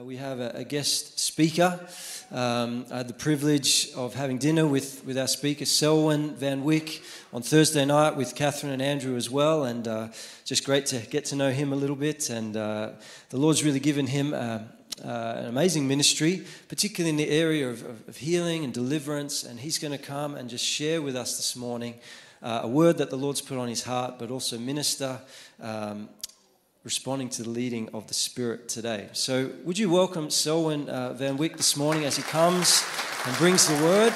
we have a guest speaker. I had the privilege of having dinner with our speaker, Selwyn Van Wyk, on Thursday night with Catherine and Andrew as well, and just great to get to know him a little bit. And the Lord's really given him an amazing ministry, particularly in the area of healing and deliverance, and he's going to come and just share with us this morning a word that the Lord's put on his heart, but also minister responding to the leading of the Spirit today. So would you welcome Selwyn Van Wyk this morning as he comes and brings the word.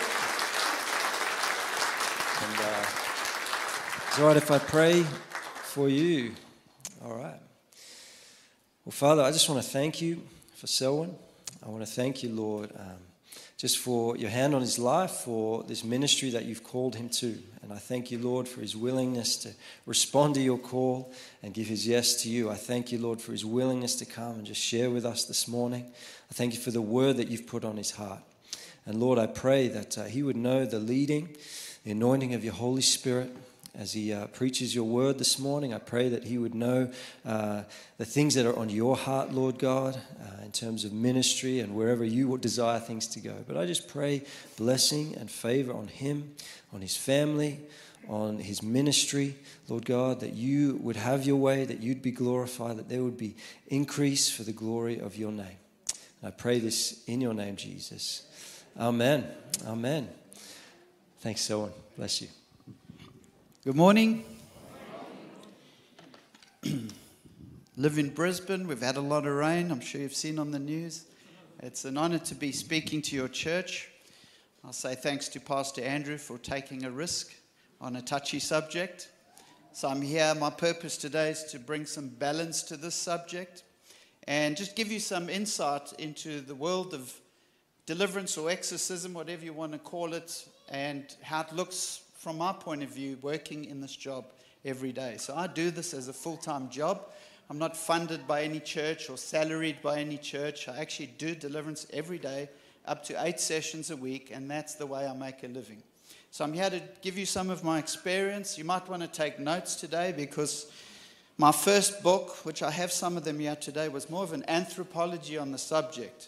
And it's all right if I pray for you. All right. Well, Father, I just want to thank you for Selwyn. I want to thank you, Lord, just for your hand on his life, for this ministry that you've called him to. And I thank you, Lord, for his willingness to respond to your call and give his yes to you. I thank you, Lord, for his willingness to come and just share with us this morning. I thank you for the word that you've put on his heart. And Lord, I pray that he would know the leading, the anointing of your Holy Spirit as he preaches your word this morning. I pray that he would know the things that are on your heart, Lord God, in terms of ministry and wherever you would desire things to go. But I just pray blessing and favor on him, on his family, on his ministry, Lord God, that you would have your way, that you'd be glorified, that there would be increase for the glory of your name. And I pray this in your name, Jesus. Amen. Amen. Thanks, Selwyn. Bless you. Good morning. Live in Brisbane. We've had a lot of rain. I'm sure you've seen on the news. It's an honor to be speaking to your church. I'll say thanks to Pastor Andrew for taking a risk on a touchy subject. So I'm here. My purpose today is to bring some balance to this subject and just give you some insight into the world of deliverance or exorcism, whatever you want to call it, and how it looks from my point of view, working in this job every day. So I do this as a full-time job. I'm not funded by any church or salaried by any church. I actually do deliverance every day, up to 8 sessions a week, and that's the way I make a living. So I'm here to give you some of my experience. You might want to take notes today because my first book, which I have some of them here today, was more of an anthropology on the subject.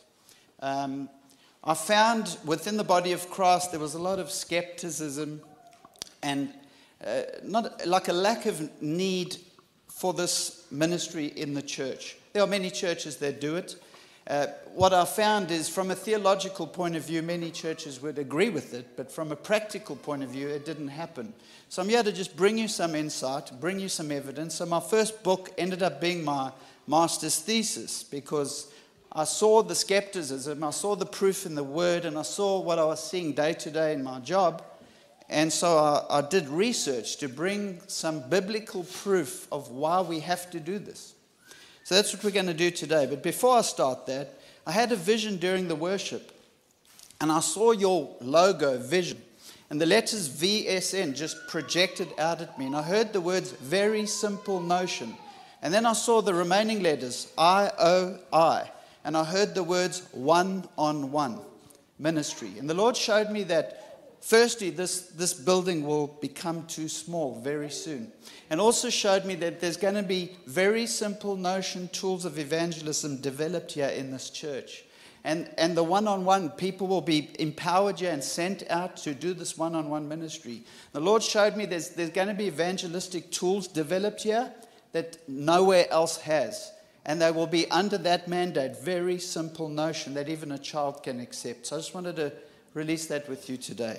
I found within the body of Christ there was a lot of skepticism and not like a lack of need for this ministry in the church. There are many churches that do it. What I found is from a theological point of view, many churches would agree with it, but from a practical point of view, it didn't happen. So I'm here to just bring you some insight, bring you some evidence. So my first book ended up being my master's thesis because I saw the skepticism, I saw the proof in the word, and I saw what I was seeing day to day in my job. And so I did research to bring some biblical proof of why we have to do this. So that's what we're going to do today. But before I start that, I had a vision during the worship. And I saw your logo, Vision. And the letters VSN just projected out at me. And I heard the words, very simple notion. And then I saw the remaining letters, IOI. And I heard the words, one-on-one ministry. And the Lord showed me that firstly, this building will become too small very soon. And also showed me that there's going to be very simple notion tools of evangelism developed here in this church. And the one-on-one, people will be empowered here and sent out to do this one-on-one ministry. The Lord showed me there's going to be evangelistic tools developed here that nowhere else has. And they will be under that mandate, very simple notion that even a child can accept. So I just wanted to release that with you today.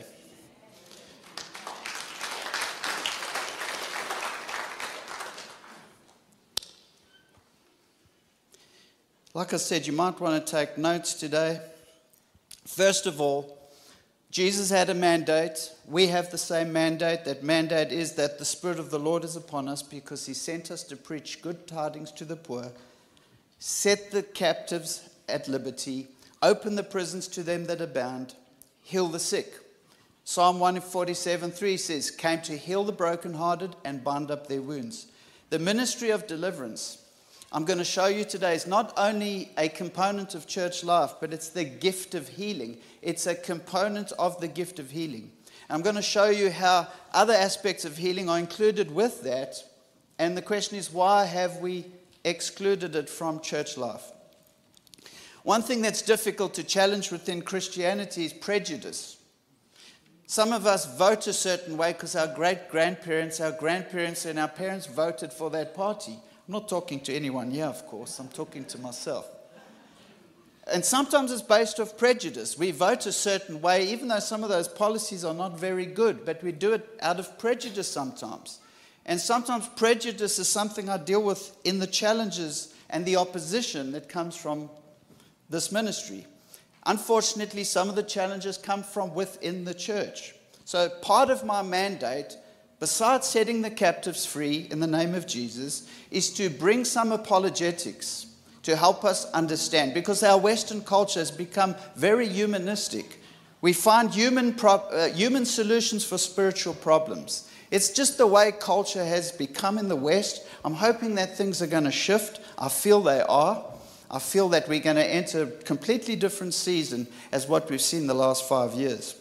Like I said, you might want to take notes today. First of all, Jesus had a mandate. We have the same mandate. That mandate is that the Spirit of the Lord is upon us because He sent us to preach good tidings to the poor, set the captives at liberty, open the prisons to them that are bound, heal the sick. Psalm 147:3 says, came to heal the brokenhearted and bind up their wounds. The ministry of deliverance, I'm going to show you today, is not only a component of church life, but it's the gift of healing. It's a component of the gift of healing. I'm going to show you how other aspects of healing are included with that. And the question is, why have we excluded it from church life? One thing that's difficult to challenge within Christianity is prejudice. Some of us vote a certain way because our great-grandparents, our grandparents, and our parents voted for that party. I'm not talking to anyone here, of course. I'm talking to myself. And sometimes it's based off prejudice. We vote a certain way, even though some of those policies are not very good, but we do it out of prejudice sometimes. And sometimes prejudice is something I deal with in the challenges and the opposition that comes from this ministry. Unfortunately, some of the challenges come from within the church. So part of my mandate, besides setting the captives free in the name of Jesus, is to bring some apologetics to help us understand, because our Western culture has become very humanistic. We find human solutions for spiritual problems. It's just the way culture has become in the West. I'm hoping that things are going to shift. I feel they are. I feel that we're going to enter a completely different season as what we've seen the last 5 years.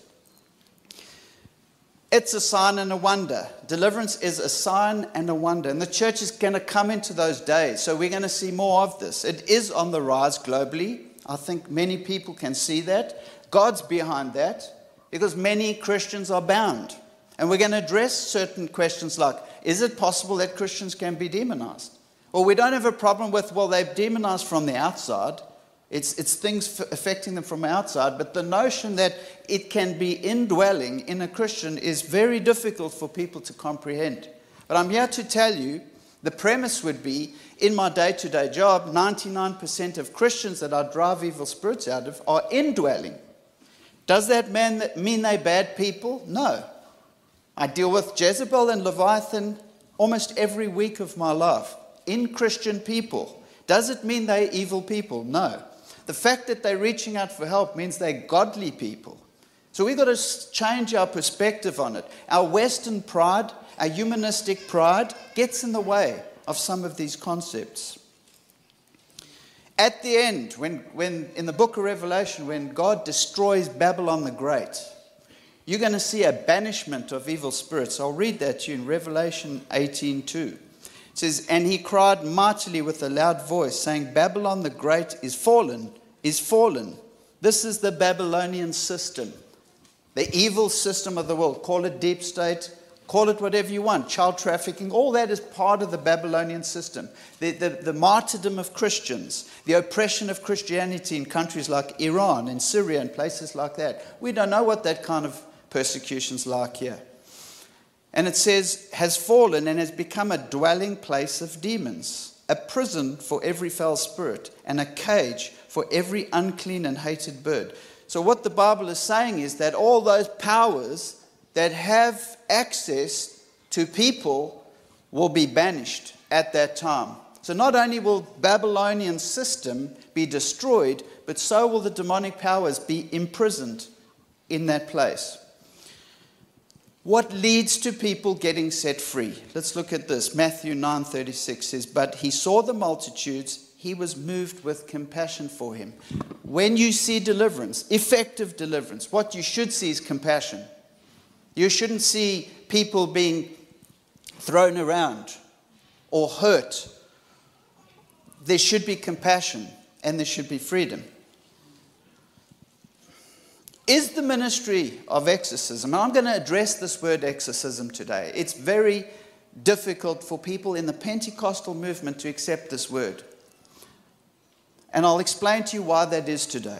It's a sign and a wonder. Deliverance is a sign and a wonder. And the church is going to come into those days. So we're going to see more of this. It is on the rise globally. I think many people can see that. God's behind that because many Christians are bound. And we're going to address certain questions like, is it possible that Christians can be demonized? Well, we don't have a problem with, well, they're demonized from the outside. It's things affecting them from outside. But the notion that it can be indwelling in a Christian is very difficult for people to comprehend. But I'm here to tell you, the premise would be, in my day-to-day job, 99% of Christians that I drive evil spirits out of are indwelling. Does that mean they're bad people? No. I deal with Jezebel and Leviathan almost every week of my life. In Christian people. Does it mean they're evil people? No. The fact that they're reaching out for help means they're godly people. So we've got to change our perspective on it. Our Western pride, our humanistic pride, gets in the way of some of these concepts. At the end, when in the book of Revelation, when God destroys Babylon the Great, you're going to see a banishment of evil spirits. I'll read that to you in Revelation 18:2. It says, and he cried mightily with a loud voice, saying, Babylon the Great is fallen, is fallen. This is the Babylonian system, the evil system of the world. Call it deep state, call it whatever you want, child trafficking, all that is part of the Babylonian system. The martyrdom of Christians, the oppression of Christianity in countries like Iran and Syria and places like that. We don't know what that kind of persecution's like here. And it says, has fallen and has become a dwelling place of demons, a prison for every foul spirit, and a cage for every unclean and hated bird. So what the Bible is saying is that all those powers that have access to people will be banished at that time. So not only will Babylonian system be destroyed, but so will the demonic powers be imprisoned in that place. What leads to people getting set free? Let's look at this. Matthew 9:36 says, but he saw the multitudes, he was moved with compassion for him. When you see deliverance, effective deliverance, what you should see is compassion. You shouldn't see people being thrown around or hurt. There should be compassion and there should be freedom. Is the ministry of exorcism, and I'm going to address this word exorcism today. It's very difficult for people in the Pentecostal movement to accept this word. And I'll explain to you why that is today.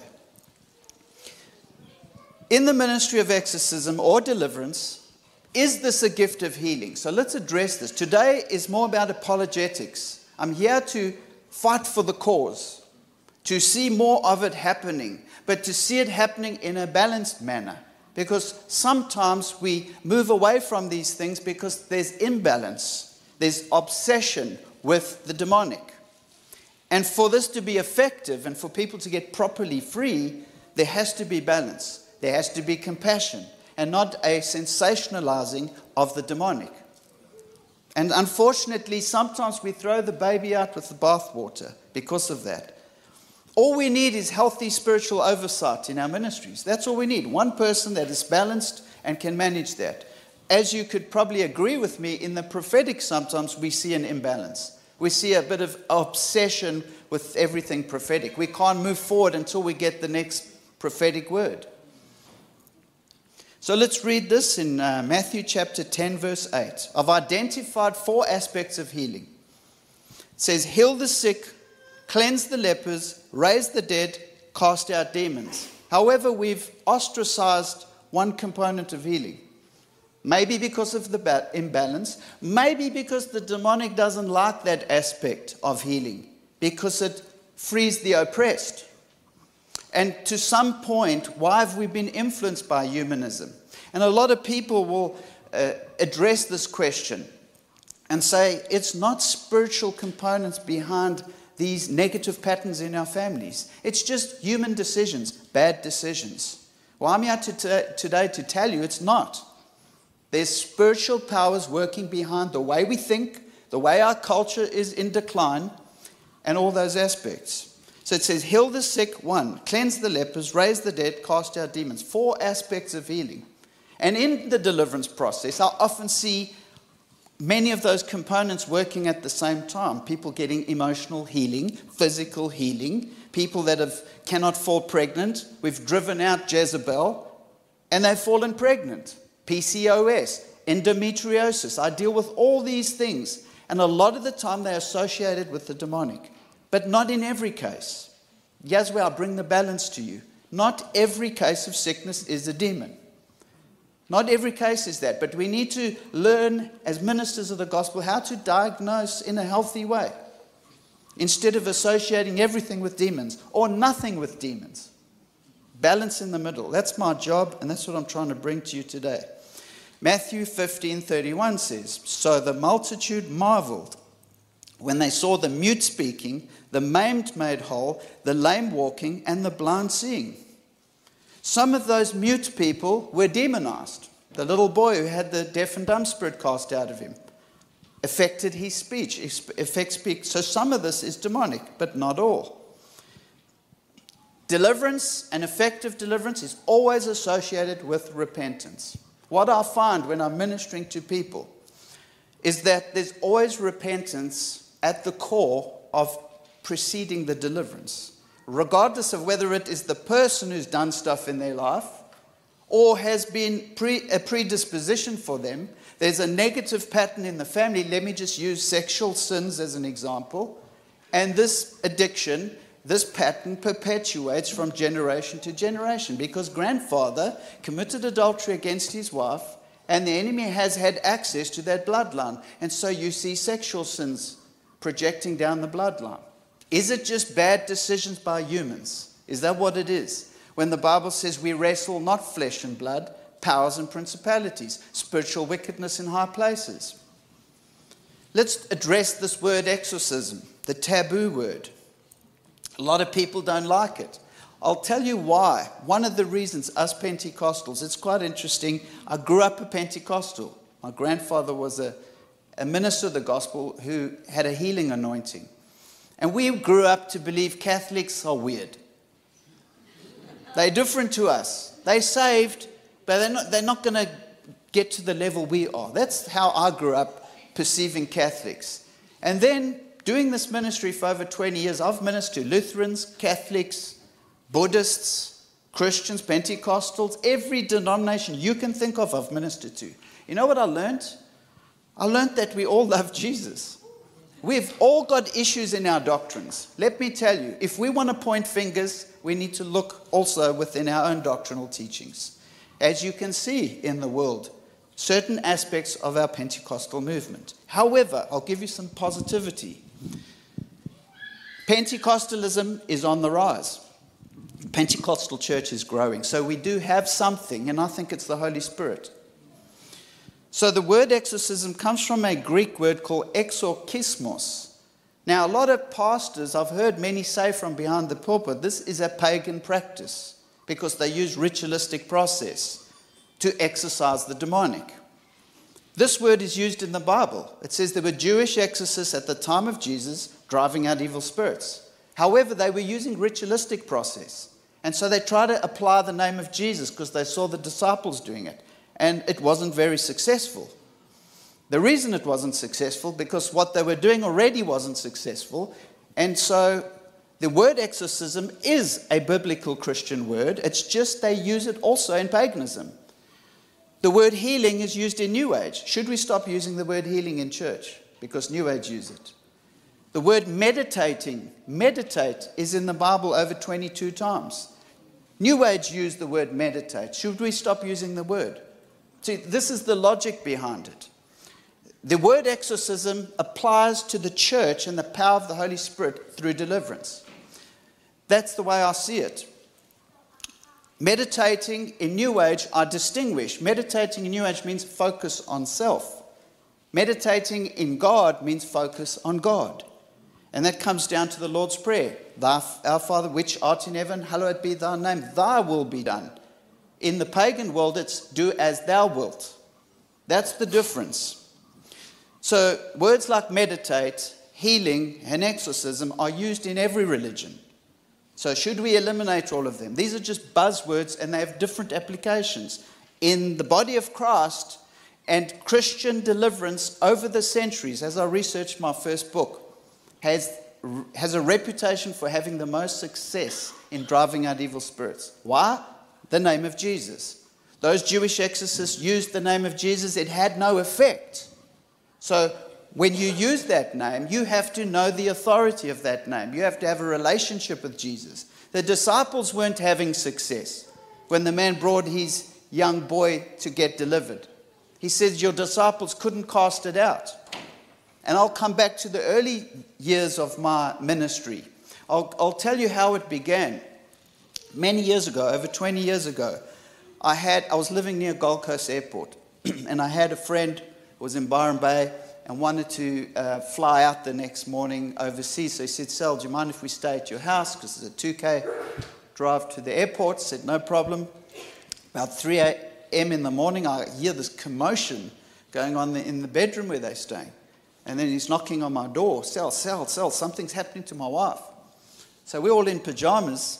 In the ministry of exorcism or deliverance, is this a gift of healing? So let's address this. Today is more about apologetics. I'm here to fight for the cause, to see more of it happening, but to see it happening in a balanced manner. Because sometimes we move away from these things because there's imbalance. There's obsession with the demonic. And for this to be effective and for people to get properly free, there has to be balance. There has to be compassion and not a sensationalizing of the demonic. And unfortunately, sometimes we throw the baby out with the bathwater because of that. All we need is healthy spiritual oversight in our ministries. That's all we need. One person that is balanced and can manage that. As you could probably agree with me, in the prophetic sometimes we see an imbalance. We see a bit of obsession with everything prophetic. We can't move forward until we get the next prophetic word. So let's read this in Matthew chapter 10, verse 8. I've identified 4 aspects of healing. It says, heal the sick, cleanse the lepers, raise the dead, cast out demons. However, we've ostracized one component of healing. Maybe because of the imbalance. Maybe because the demonic doesn't like that aspect of healing, because it frees the oppressed. And to some point, why have we been influenced by humanism? And a lot of people will address this question and say, it's not spiritual components behind these negative patterns in our families. It's just human decisions, bad decisions. Well, I'm here today to tell you it's not. There's spiritual powers working behind the way we think, the way our culture is in decline, and all those aspects. So it says, heal the sick, 1, cleanse the lepers, raise the dead, cast out demons. 4 aspects of healing. And in the deliverance process, I often see many of those components working at the same time. People getting emotional healing, physical healing, people that cannot fall pregnant. We've driven out Jezebel, and they've fallen pregnant. PCOS, endometriosis. I deal with all these things. And a lot of the time they're associated with the demonic. But not in every case. Here's where I bring the balance to you. Not every case of sickness is a demon. Not every case is that. But we need to learn as ministers of the gospel how to diagnose in a healthy way. Instead of associating everything with demons or nothing with demons. Balance in the middle. That's my job, and that's what I'm trying to bring to you today. Matthew 15:31 says, so the multitude marveled when they saw the mute speaking, the maimed made whole, the lame walking, and the blind seeing. Some of those mute people were demonized. The little boy who had the deaf and dumb spirit cast out of him affected his speech, affects speech. So some of this is demonic, but not all. Deliverance and effective deliverance is always associated with repentance. What I find when I'm ministering to people is that there's always repentance at the core of preceding the deliverance. Regardless of whether it is the person who's done stuff in their life or has been a predisposition for them, there's a negative pattern in the family. Let me just use sexual sins as an example. And this addiction, this pattern perpetuates from generation to generation because grandfather committed adultery against his wife and the enemy has had access to that bloodline. And so you see sexual sins projecting down the bloodline. Is it just bad decisions by humans? Is that what it is? When the Bible says we wrestle not flesh and blood, powers and principalities, spiritual wickedness in high places. Let's address this word exorcism, the taboo word. A lot of people don't like it. I'll tell you why. One of the reasons, us Pentecostals, it's quite interesting. I grew up a Pentecostal. My grandfather was a minister of the gospel who had a healing anointing. And we grew up to believe Catholics are weird. They're different to us. They're saved, but they're not going to get to the level we are. That's how I grew up perceiving Catholics. And then doing this ministry for over 20 years, I've ministered to Lutherans, Catholics, Buddhists, Christians, Pentecostals, every denomination you can think of I've ministered to. You know what I learned? I learned that we all love Jesus. We've all got issues in our doctrines. Let me tell you, if we want to point fingers, we need to look also within our own doctrinal teachings. As you can see in the world, certain aspects of our Pentecostal movement. However, I'll give you some positivity. Pentecostalism is on the rise. Pentecostal church is growing. So we do have something, and I think it's the Holy Spirit. So the word exorcism comes from a Greek word called exorkismos. Now, a lot of pastors, I've heard many say from behind the pulpit, this is a pagan practice because they use ritualistic process to exorcise the demonic. This word is used in the Bible. It says there were Jewish exorcists at the time of Jesus driving out evil spirits. However, they were using ritualistic process. And so they tried to apply the name of Jesus because they saw the disciples doing it. And it wasn't very successful. The reason it wasn't successful, because what they were doing already wasn't successful. And so the word exorcism is a biblical Christian word. It's just they use it also in paganism. The word healing is used in New Age. Should we stop using the word healing in church? Because New Age use it. The word meditating, meditate, is in the Bible over 22 times. New Age used the word meditate. Should we stop using the word? See, this is the logic behind it. The word exorcism applies to the church and the power of the Holy Spirit through deliverance. That's the way I see it. Meditating in New Age are distinguished. Meditating in New Age means focus on self. Meditating in God means focus on God. And that comes down to the Lord's Prayer. Our Father, which art in heaven, hallowed be thy name. Thy will be done. In the pagan world, it's do as thou wilt. That's the difference. So words like meditate, healing, and exorcism are used in every religion. So should we eliminate all of them? These are just buzzwords, and they have different applications. In the body of Christ and Christian deliverance over the centuries, as I researched my first book, has a reputation for having the most success in driving out evil spirits. Why? The name of Jesus. Those Jewish exorcists used the name of Jesus. It had no effect. So when you use that name, you have to know the authority of that name. You have to have a relationship with Jesus. The disciples weren't having success when the man brought his young boy to get delivered. He says, your disciples couldn't cast it out. And I'll come back to the early years of my ministry. I'll tell you how it began. Many years ago, over 20 years ago, I was living near Gold Coast Airport, and I had a friend who was in Byron Bay and wanted to fly out the next morning overseas. So he said, Sal, do you mind if we stay at your house? Because it's a 2K drive to the airport. I said, no problem. About 3 a.m. in the morning, I hear this commotion going on in the bedroom where they're staying. And then he's knocking on my door. Sal, something's happening to my wife. So we're all in pajamas.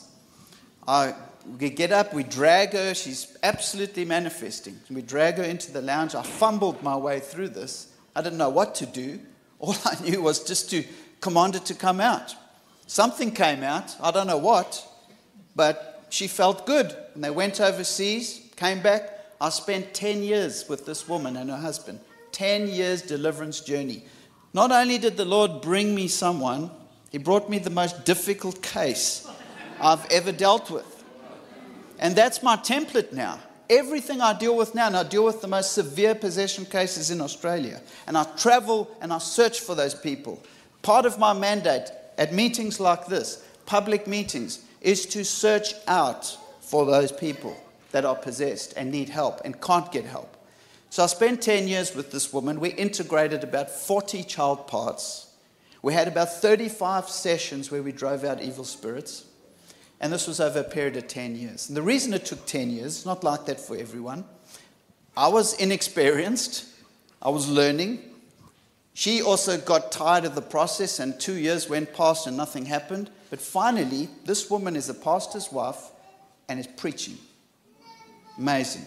We get up, we drag her. She's absolutely manifesting. We drag her into the lounge. I fumbled my way through this. I didn't know what to do. All I knew was just to command it to come out. Something came out. I don't know what. But she felt good. And they went overseas, came back. I spent 10 years with this woman and her husband. 10 years deliverance journey. Not only did the Lord bring me someone, He brought me the most difficult case I've ever dealt with. And that's my template now. Everything I deal with now, and I deal with the most severe possession cases in Australia. And I travel and I search for those people. Part of my mandate at meetings like this, public meetings, is to search out for those people that are possessed and need help and can't get help. So I spent 10 years with this woman. We integrated about 40 child parts. We had about 35 sessions where we drove out evil spirits. And this was over a period of 10 years. And the reason it took 10 years, it's not like that for everyone. I was inexperienced. I was learning. She also got tired of the process, and 2 years went past and nothing happened. But finally, this woman is a pastor's wife and is preaching. Amazing.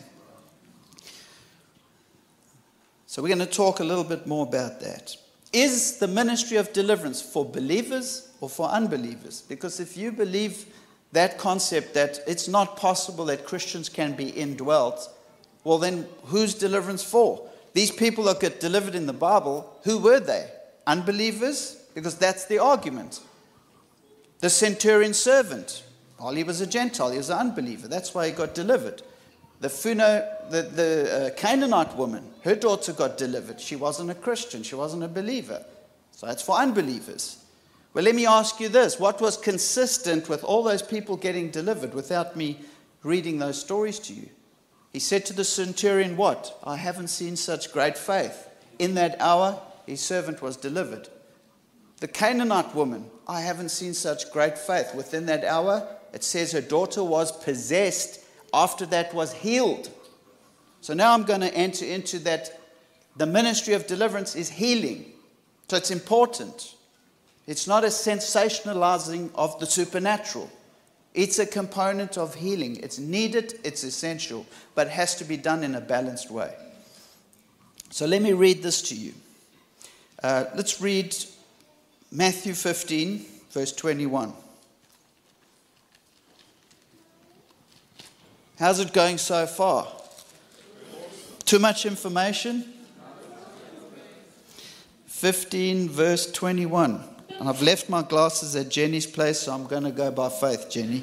So we're going to talk a little bit more about that. Is the ministry of deliverance for believers or for unbelievers? Because if you believe that concept that it's not possible that Christians can be indwelt, well then who's deliverance for? These people that get delivered in the Bible, who were they? Unbelievers? Because that's the argument. The centurion servant, well, he was a Gentile, he was an unbeliever. That's why he got delivered. The Canaanite woman, her daughter got delivered. She wasn't a Christian. She wasn't a believer. So that's for unbelievers. Well, let me ask you this. What was consistent with all those people getting delivered without me reading those stories to you? He said to the centurion, what? I haven't seen such great faith. In that hour, his servant was delivered. The Canaanite woman, I haven't seen such great faith. Within that hour, it says her daughter was possessed. After that was healed. So now I'm going to enter into that. The ministry of deliverance is healing. So it's important. It's not a sensationalizing of the supernatural. It's a component of healing. It's needed, it's essential, but it has to be done in a balanced way. So let me read this to you. Let's read Matthew 15, verse 21. How's it going so far? Too much information? 15, verse 21. And I've left my glasses at Jenny's place, so I'm going to go by faith, Jenny.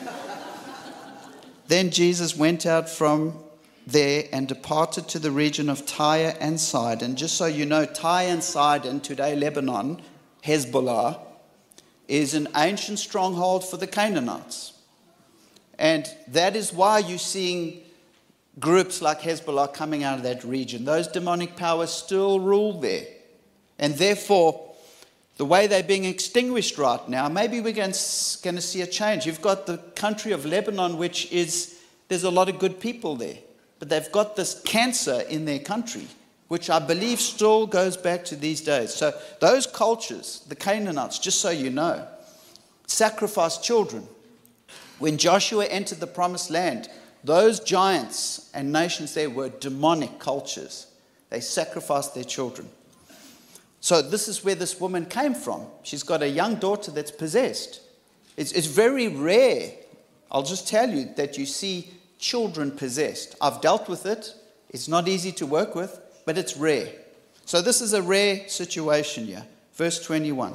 Then Jesus went out from there and departed to the region of Tyre and Sidon. Just so you know, Tyre and Sidon, today Lebanon, Hezbollah, is an ancient stronghold for the Canaanites. And that is why you're seeing groups like Hezbollah coming out of that region. Those demonic powers still rule there. And therefore, the way they're being extinguished right now, maybe we're going to see a change. You've got the country of Lebanon, which is, there's a lot of good people there. But they've got this cancer in their country, which I believe still goes back to these days. So those cultures, the Canaanites, just so you know, sacrificed children. When Joshua entered the promised land, those giants and nations there were demonic cultures. They sacrificed their children. So this is where this woman came from. She's got a young daughter that's possessed. It's very rare, I'll just tell you, that you see children possessed. I've dealt with it. It's not easy to work with, but it's rare. So this is a rare situation here. Verse 21.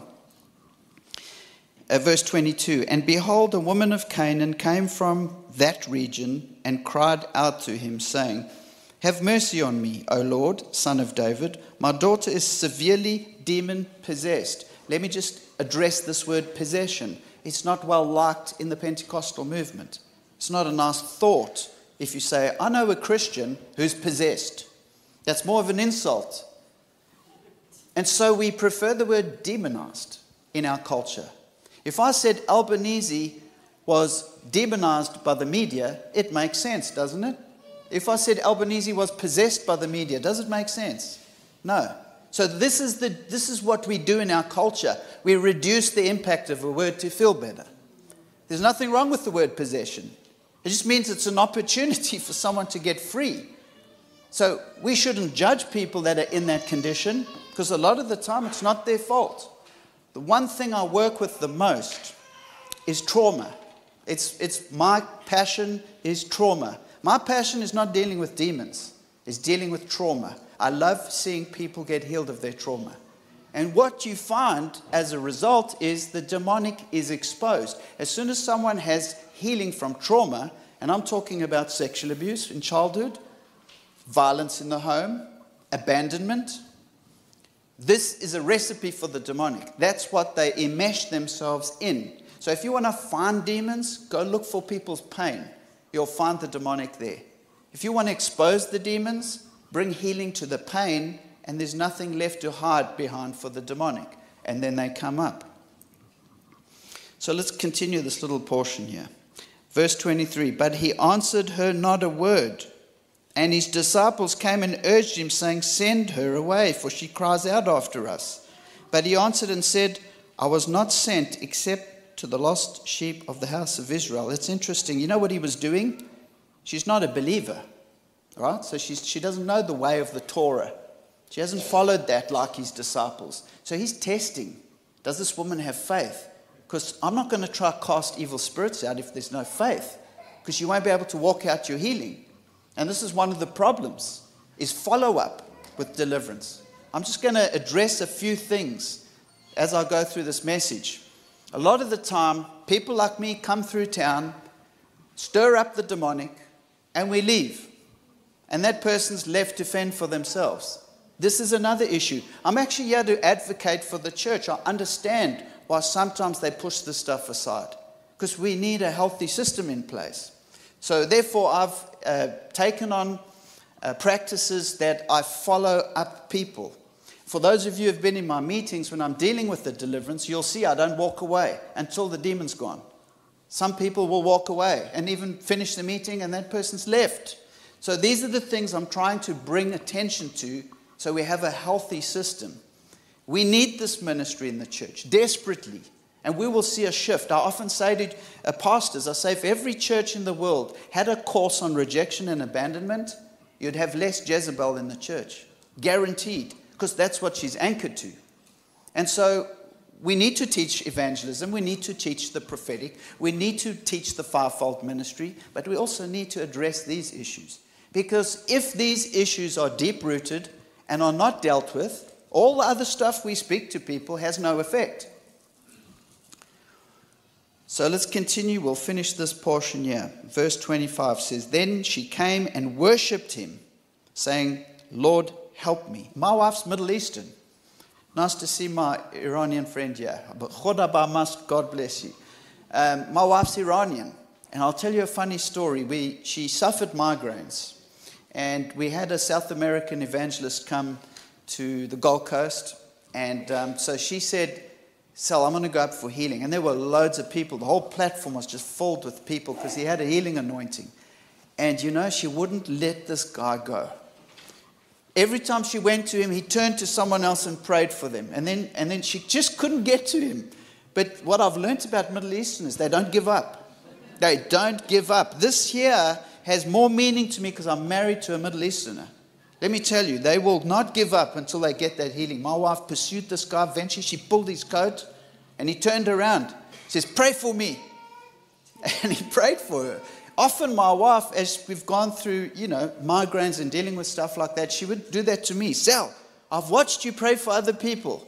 Verse 22. And behold, a woman of Canaan came from that region and cried out to him, saying, Have mercy on me, O Lord, son of David. My daughter is severely demon-possessed. Let me just address this word possession. It's not well liked in the Pentecostal movement. It's not a nice thought if you say, I know a Christian who's possessed. That's more of an insult. And so we prefer the word demonized in our culture. If I said Albanese was demonized by the media, it makes sense, doesn't it? If I said Albanese was possessed by the media, does it make sense? No. So this is what we do in our culture. We reduce the impact of a word to feel better. There's nothing wrong with the word possession. It just means it's an opportunity for someone to get free. So we shouldn't judge people that are in that condition, because a lot of the time it's not their fault. The one thing I work with the most is trauma. It's my passion is trauma. My passion is not dealing with demons. It's dealing with trauma. I love seeing people get healed of their trauma. And what you find as a result is the demonic is exposed. As soon as someone has healing from trauma, and I'm talking about sexual abuse in childhood, violence in the home, abandonment, this is a recipe for the demonic. That's what they enmesh themselves in. So if you want to find demons, go look for people's pain. You'll find the demonic there. If you want to expose the demons, bring healing to the pain, and there's nothing left to hide behind for the demonic. And then they come up. So let's continue this little portion here. Verse 23, But he answered her not a word. And his disciples came and urged him, saying, Send her away, for she cries out after us. But he answered and said, I was not sent except to the lost sheep of the house of Israel. It's interesting. You know what he was doing? She's not a believer, right? So she doesn't know the way of the Torah. She hasn't followed that like his disciples. So he's testing. Does this woman have faith? Because I'm not going to try to cast evil spirits out if there's no faith, because you won't be able to walk out your healing. And this is one of the problems, is follow-up with deliverance. I'm just going to address a few things as I go through this message. A lot of the time, people like me come through town, stir up the demonic, and we leave. And that person's left to fend for themselves. This is another issue. I'm actually here to advocate for the church. I understand why sometimes they push this stuff aside, because we need a healthy system in place. So therefore, I've taken on practices that I follow up people. For those of you who have been in my meetings, when I'm dealing with the deliverance, you'll see I don't walk away until the demon's gone. Some people will walk away and even finish the meeting and that person's left. So these are the things I'm trying to bring attention to so we have a healthy system. We need this ministry in the church desperately. And we will see a shift. I often say to pastors, I say, if every church in the world had a course on rejection and abandonment, you'd have less Jezebel in the church. Guaranteed. Because that's what she's anchored to. And so we need to teach evangelism. We need to teach the prophetic. We need to teach the fivefold ministry. But we also need to address these issues. Because if these issues are deep-rooted and are not dealt with, all the other stuff we speak to people has no effect. So let's continue. We'll finish this portion here. Verse 25 says, Then she came and worshipped him, saying, Lord, help me. My wife's Middle Eastern. Nice to see my Iranian friend here. God bless you. My wife's Iranian. And I'll tell you a funny story. She suffered migraines. And we had a South American evangelist come to the Gold Coast. And so she said, Sal, I'm going to go up for healing. And there were loads of people. The whole platform was just filled with people because he had a healing anointing. And you know, she wouldn't let this guy go. Every time she went to him, he turned to someone else and prayed for them. And then she just couldn't get to him. But what I've learned about Middle Easterners, they don't give up. They don't give up. This here has more meaning to me because I'm married to a Middle Easterner. Let me tell you, they will not give up until they get that healing. My wife pursued this guy. Eventually, she pulled his coat and he turned around. He says, pray for me. And he prayed for her. Often my wife, as we've gone through, migraines and dealing with stuff like that, she would do that to me. Sal, I've watched you pray for other people.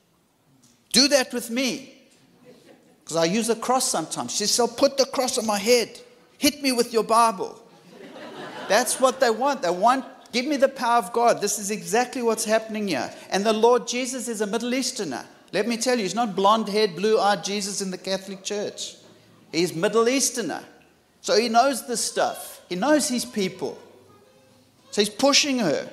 Do that with me. Because I use a cross sometimes. She says, Sal, put the cross on my head. Hit me with your Bible. That's what they want. They want, give me the power of God. This is exactly what's happening here. And the Lord Jesus is a Middle Easterner. Let me tell you, he's not blonde-haired, blue-eyed Jesus in the Catholic Church. He's Middle Easterner. So he knows this stuff. He knows his people. So he's pushing her.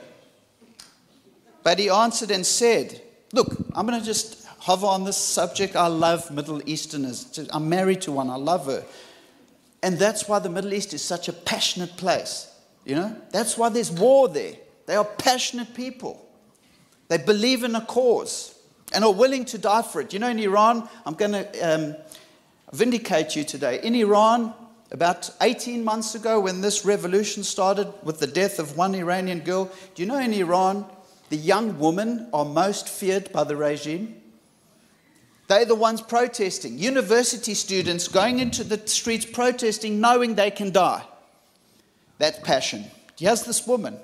But he answered and said, look, I'm going to just hover on this subject. I love Middle Easterners. I'm married to one. I love her. And that's why the Middle East is such a passionate place. That's why there's war there. They are passionate people. They believe in a cause and are willing to die for it. In Iran, I'm going to vindicate you today. In Iran, about 18 months ago, when this revolution started with the death of one Iranian girl, do you know in Iran, the young women are most feared by the regime? They're the ones protesting. University students going into the streets protesting, knowing they can die. That's passion. Here's this woman.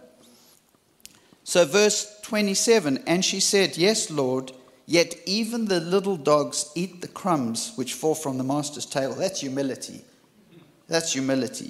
So verse 27, and she said, Yes, Lord, yet even the little dogs eat the crumbs which fall from the master's table. That's humility. That's humility.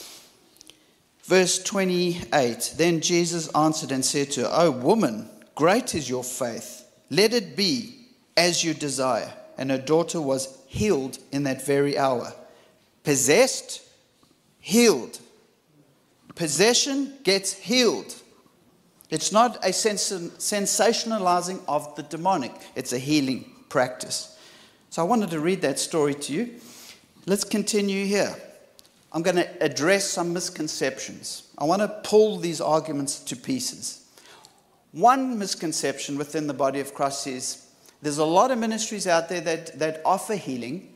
Verse 28, then Jesus answered and said to her, O woman, great is your faith. Let it be as you desire. And her daughter was healed in that very hour. Possessed, healed. Possession gets healed. It's not a sensationalizing of the demonic. It's a healing practice. So I wanted to read that story to you. Let's continue here. I'm going to address some misconceptions. I want to pull these arguments to pieces. One misconception within the body of Christ is there's a lot of ministries out there that offer healing,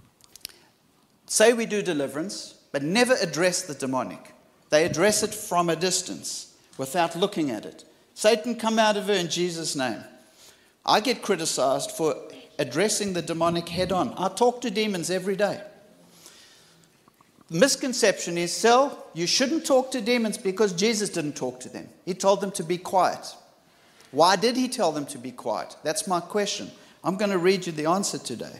say we do deliverance, but never address the demonic. They address it from a distance without looking at it. Satan, come out of her in Jesus' name. I get criticized for addressing the demonic head on. I talk to demons every day. The misconception is, Sal, you shouldn't talk to demons because Jesus didn't talk to them. He told them to be quiet. Why did he tell them to be quiet? That's my question. I'm going to read you the answer today.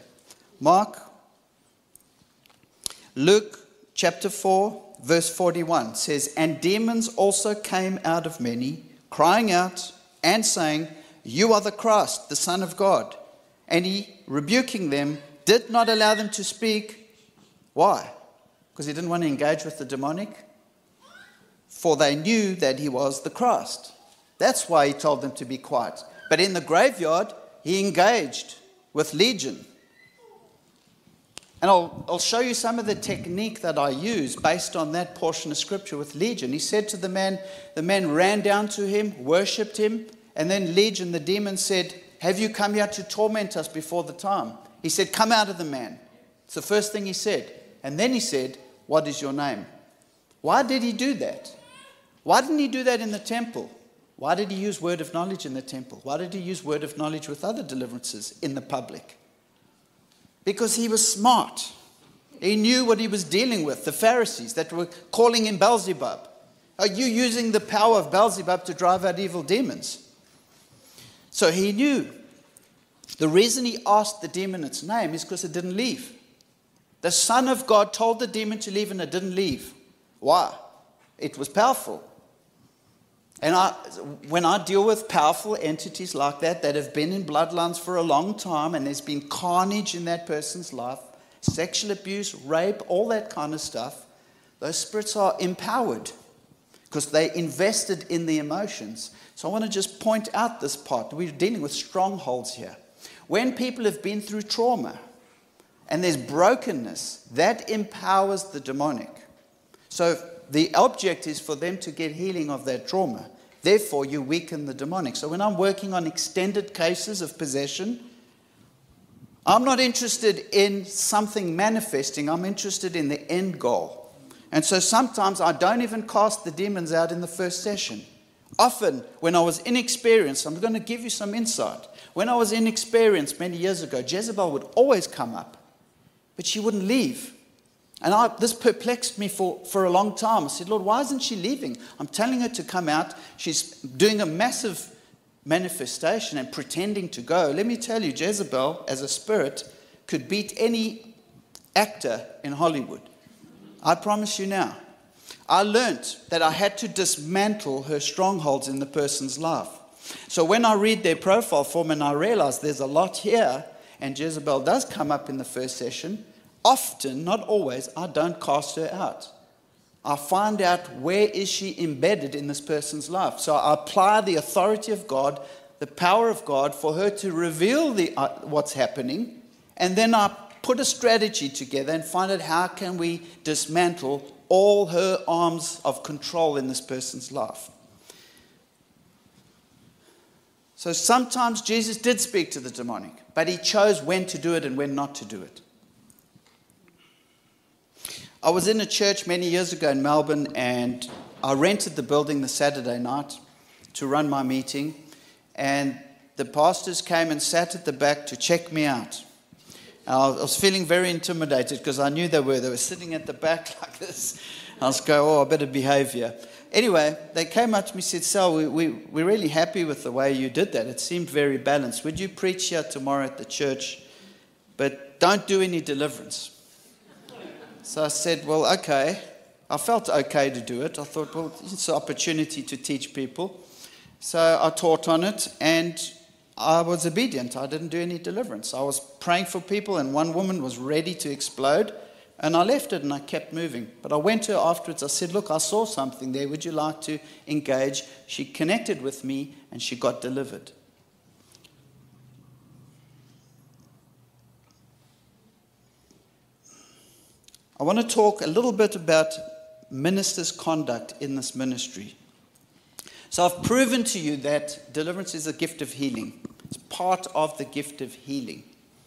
Luke chapter 4, verse 41 says, And demons also came out of many, crying out and saying, You are the Christ, the Son of God. And he, rebuking them, did not allow them to speak. Why? Because he didn't want to engage with the demonic? For they knew that he was the Christ. That's why he told them to be quiet. But in the graveyard, he engaged with Legion. And I'll show you some of the technique that I use based on that portion of scripture with Legion. He said to the man ran down to him, worshipped him, and then Legion, the demon, said, Have you come here to torment us before the time? He said, Come out of the man. It's the first thing he said. And then he said, What is your name? Why did he do that? Why didn't he do that in the temple? Why did he use word of knowledge in the temple? Why did he use word of knowledge with other deliverances in the public? Because he was smart. He knew what he was dealing with. The Pharisees that were calling him Beelzebub. Are you using the power of Beelzebub to drive out evil demons? So he knew. The reason he asked the demon its name is because it didn't leave. The Son of God told the demon to leave and it didn't leave. Why? It was powerful. And when I deal with powerful entities like that have been in bloodlines for a long time, and there's been carnage in that person's life, sexual abuse, rape, all that kind of stuff, those spirits are empowered because they invested in the emotions. So I want to just point out this part. We're dealing with strongholds here. When people have been through trauma and there's brokenness, that empowers the demonic. So the object is for them to get healing of their trauma. Therefore, you weaken the demonic. So when I'm working on extended cases of possession, I'm not interested in something manifesting. I'm interested in the end goal. And so sometimes I don't even cast the demons out in the first session. Often, when I was inexperienced, I'm going to give you some insight. When I was inexperienced many years ago, Jezebel would always come up, but she wouldn't leave. And this perplexed me for a long time. I said, Lord, why isn't she leaving? I'm telling her to come out. She's doing a massive manifestation and pretending to go. Let me tell you, Jezebel, as a spirit, could beat any actor in Hollywood. I promise you now. I learned that I had to dismantle her strongholds in the person's life. So when I read their profile form and I realize there's a lot here, and Jezebel does come up in the first session, often, not always, I don't cast her out. I find out where is she embedded in this person's life. So I apply the authority of God, the power of God, for her to reveal what's happening. And then I put a strategy together and find out how can we dismantle all her arms of control in this person's life. So sometimes Jesus did speak to the demonic, but he chose when to do it and when not to do it. I was in a church many years ago in Melbourne, and I rented the building the Saturday night to run my meeting, and the pastors came and sat at the back to check me out. I was feeling very intimidated because I knew they were sitting at the back like this. I was going, I better behave here. Anyway, they came up to me and said, Sal, we're really happy with the way you did that. It seemed very balanced. Would you preach here tomorrow at the church, but don't do any deliverance? So I said, well, okay. I felt okay to do it. I thought, well, it's an opportunity to teach people. So I taught on it, and I was obedient. I didn't do any deliverance. I was praying for people, and one woman was ready to explode, and I left it, and I kept moving. But I went to her afterwards. I said, look, I saw something there. Would you like to engage? She connected with me, and she got delivered. I want to talk a little bit about ministers' conduct in this ministry. So I've proven to you that deliverance is a gift of healing. It's part of the gift of healing.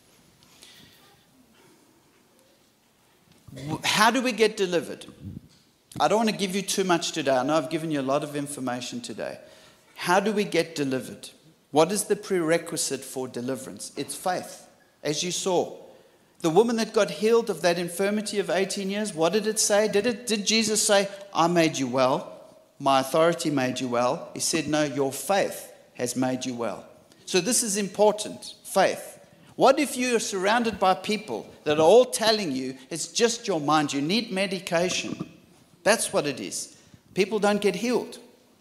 How do we get delivered? I don't want to give you too much today. I know I've given you a lot of information today. How do we get delivered? What is the prerequisite for deliverance? It's faith, as you saw. The woman that got healed of that infirmity of 18 years, what did it say? Did Jesus say, I made you well, my authority made you well? He said, no, your faith has made you well. So this is important, faith. What if you are surrounded by people that are all telling you it's just your mind, you need medication? That's what it is. People don't get healed.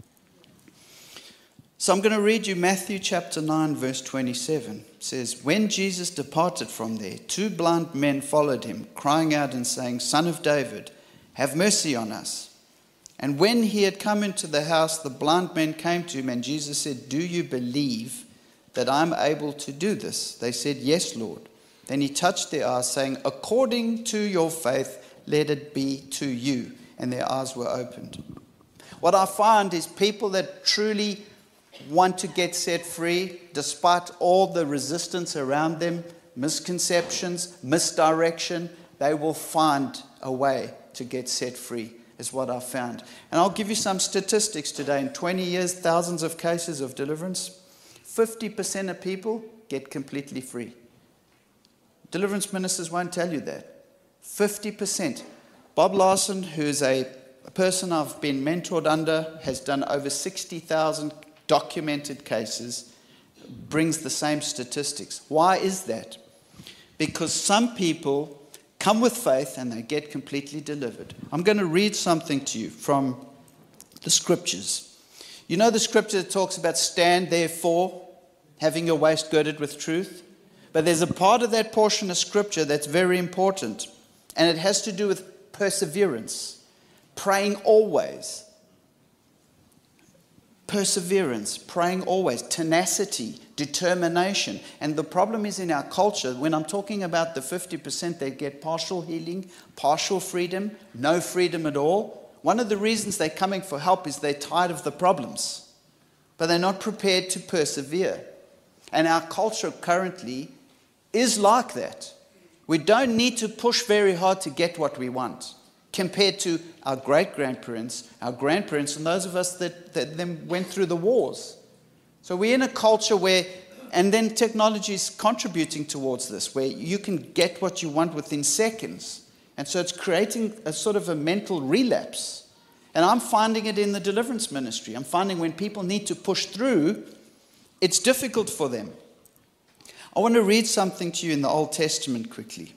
So I'm going to read you Matthew chapter 9, verse 27. It says, when Jesus departed from there, 2 blind men followed him, crying out and saying, Son of David, have mercy on us. And when he had come into the house, the blind men came to him, and Jesus said, do you believe that I'm able to do this? They said, yes, Lord. Then he touched their eyes, saying, according to your faith, let it be to you. And their eyes were opened. What I find is people that truly want to get set free, despite all the resistance around them, misconceptions, misdirection, they will find a way to get set free. is what I found. And I'll give you some statistics today. In 20 years, thousands of cases of deliverance. 50% of people get completely free. Deliverance ministers won't tell you that. 50%. Bob Larson, who's a person I've been mentored under, has done over 60,000 documented cases, brings the same statistics. Why is that? Because some people come with faith and they get completely delivered. I'm going to read something to you from the scriptures. You know the scripture that talks about stand therefore, having your waist girded with truth? But there's a part of that portion of scripture that's very important, and it has to do with perseverance, praying always. Perseverance, praying always, tenacity, determination. And the problem is in our culture, when I'm talking about the 50% that get partial healing, partial freedom, no freedom at all, one of the reasons they're coming for help is they're tired of the problems, but they're not prepared to persevere. And our culture currently is like that. We don't need to push very hard to get what we want, compared to our great-grandparents, our grandparents, and those of us that then went through the wars. So we're in a culture where, and then technology is contributing towards this, where you can get what you want within seconds. And so it's creating a sort of a mental relapse. And I'm finding it in the deliverance ministry. I'm finding when people need to push through, it's difficult for them. I want to read something to you in the Old Testament quickly.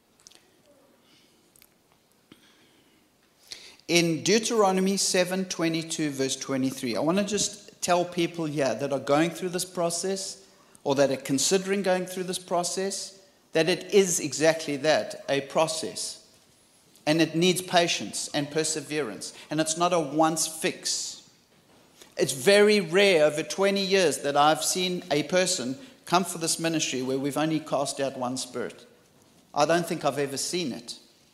In Deuteronomy 7:22, verse 23, I want to just tell people here that are going through this process or that are considering going through this process that it is exactly that, a process. And it needs patience and perseverance. And it's not a once fix. It's very rare over 20 years that I've seen a person come for this ministry where we've only cast out one spirit. I don't think I've ever seen it.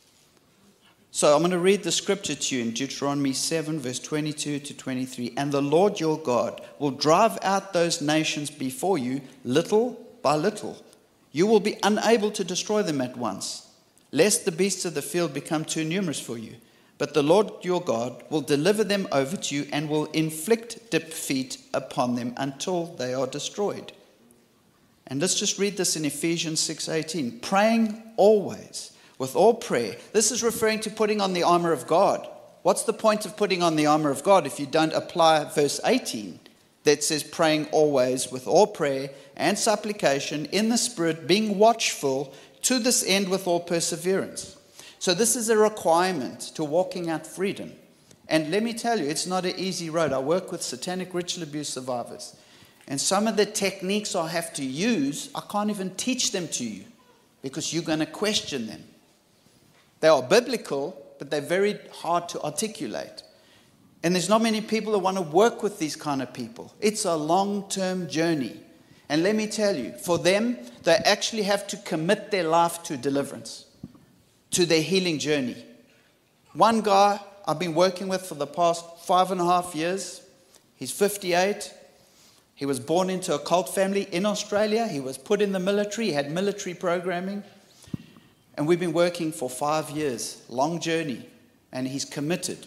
So I'm going to read the scripture to you in Deuteronomy 7, verse 22 to 23. And the Lord your God will drive out those nations before you little by little. You will be unable to destroy them at once, lest the beasts of the field become too numerous for you. But the Lord your God will deliver them over to you and will inflict defeat upon them until they are destroyed. And let's just read this in Ephesians 6:18. Praying always with all prayer. This is referring to putting on the armor of God. What's the point of putting on the armor of God if you don't apply verse 18 that says praying always with all prayer and supplication in the Spirit, being watchful to this end with all perseverance. So this is a requirement to walking out freedom. And let me tell you, it's not an easy road. I work with satanic ritual abuse survivors. And some of the techniques I have to use, I can't even teach them to you because you're going to question them. They are biblical, but they're very hard to articulate. And there's not many people that want to work with these kind of people. It's a long-term journey. And let me tell you, for them, they actually have to commit their life to deliverance, to their healing journey. One guy I've been working with for the past 5.5 years, he's 58. He was born into a cult family in Australia. He was put in the military. He had military programming. And we've been working for 5 years, long journey, and he's committed.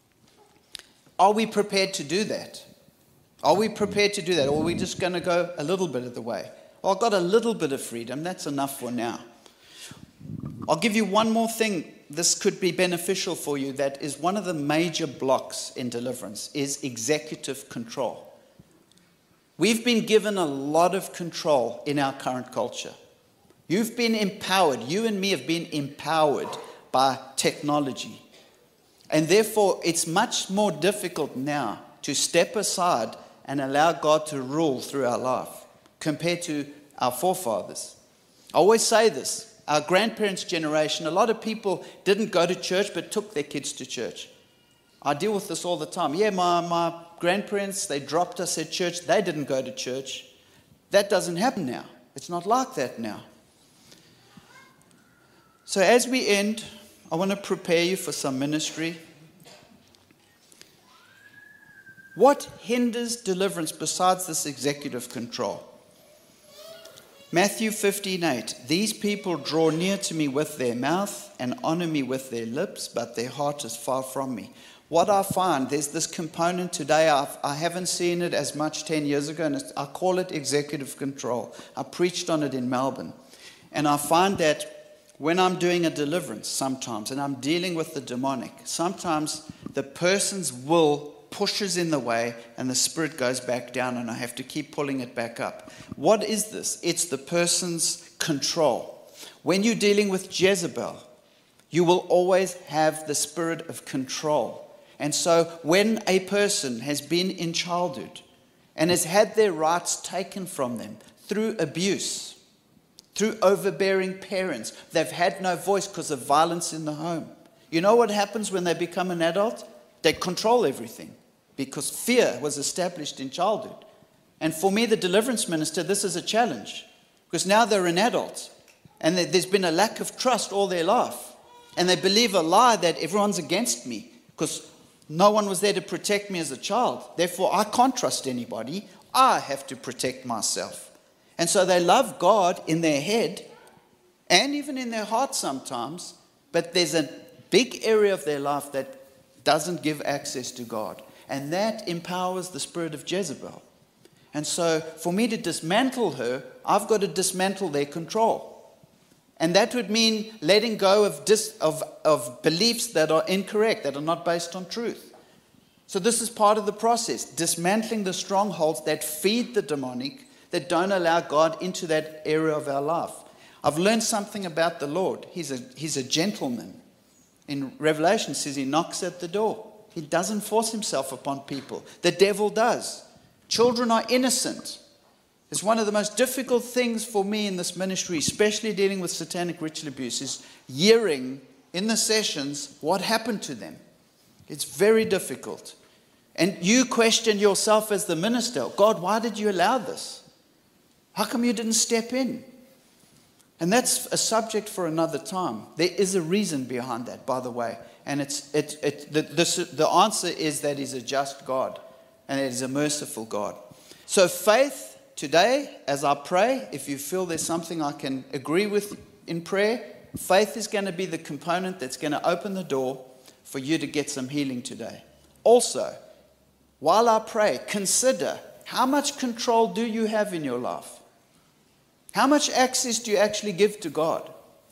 Are we prepared to do that? Are we prepared to do that? Or are we just going to go a little bit of the way? Oh, I've got a little bit of freedom. That's enough for now. I'll give you one more thing. This could be beneficial for you. That is one of the major blocks in deliverance is executive control. We've been given a lot of control in our current culture. You've been empowered. You and me have been empowered by technology. And therefore, it's much more difficult now to step aside and allow God to rule through our life compared to our forefathers. I always say this. Our grandparents' generation, a lot of people didn't go to church but took their kids to church. I deal with this all the time. Yeah, my grandparents, they dropped us at church. They didn't go to church. That doesn't happen now. It's not like that now. So as we end, I want to prepare you for some ministry. What hinders deliverance besides this executive control? Matthew 15:8. These people draw near to me with their mouth and honor me with their lips, but their heart is far from me. What I find, there's this component today, I haven't seen it as much 10 years ago, and I call it executive control. I preached on it in Melbourne. And I find that when I'm doing a deliverance sometimes, and I'm dealing with the demonic, sometimes the person's will pushes in the way and the spirit goes back down and I have to keep pulling it back up. What is this? It's the person's control. When you're dealing with Jezebel, you will always have the spirit of control. And so when a person has been in childhood and has had their rights taken from them through abuse, through overbearing parents, they've had no voice because of violence in the home. You know what happens when they become an adult? They control everything because fear was established in childhood. And for me, the deliverance minister, this is a challenge because now they're an adult and there's been a lack of trust all their life. And they believe a lie that everyone's against me because no one was there to protect me as a child. Therefore, I can't trust anybody. I have to protect myself. And so they love God in their head and even in their heart sometimes, but there's a big area of their life that doesn't give access to God. And that empowers the spirit of Jezebel. And so for me to dismantle her, I've got to dismantle their control. And that would mean letting go of beliefs that are incorrect, that are not based on truth. So this is part of the process, dismantling the strongholds that feed the demonic, that don't allow God into that area of our life. I've learned something about the Lord. He's a gentleman. In Revelation, it says he knocks at the door. He doesn't force himself upon people. The devil does. Children are innocent. It's one of the most difficult things for me in this ministry, especially dealing with satanic ritual abuse, is hearing in the sessions what happened to them. It's very difficult. And you question yourself as the minister, God, why did you allow this? How come you didn't step in? And that's a subject for another time. There is a reason behind that, by the way. And the answer is that he's a just God and he's a merciful God. So faith today, as I pray, if you feel there's something I can agree with in prayer, faith is going to be the component that's going to open the door for you to get some healing today. Also, while I pray, consider how much control do you have in your life? How much access do you actually give to God?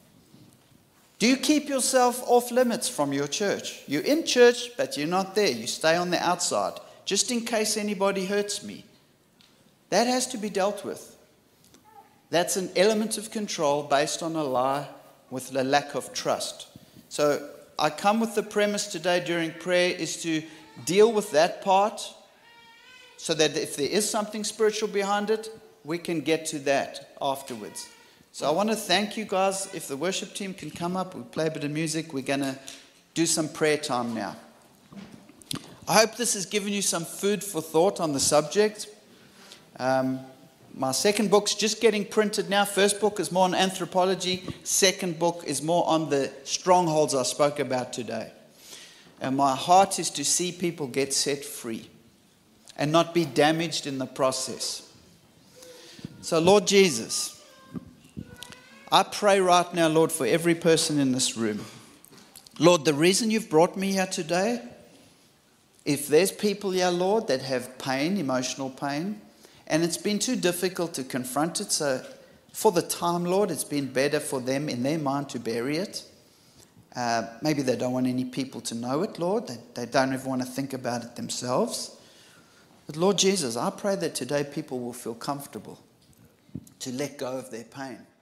Do you keep yourself off limits from your church? You're in church, but you're not there. You stay on the outside, just in case anybody hurts me. That has to be dealt with. That's an element of control based on a lie with a lack of trust. So I come with the premise today during prayer is to deal with that part so that if there is something spiritual behind it, we can get to that afterwards. So I want to thank you guys. If the worship team can come up, we'll play a bit of music. We're going to do some prayer time now. I hope this has given you some food for thought on the subject. My second book's just getting printed now. First book is more on anthropology. Second book is more on the strongholds I spoke about today. And my heart is to see people get set free and not be damaged in the process. So, Lord Jesus, I pray right now, Lord, for every person in this room. Lord, the reason you've brought me here today, if there's people here, Lord, that have pain, emotional pain, and it's been too difficult to confront it, so for the time, Lord, it's been better for them in their mind to bury it. Maybe they don't want any people to know it, Lord. They don't even want to think about it themselves. But Lord Jesus, I pray that today people will feel comfortable to let go of their pain.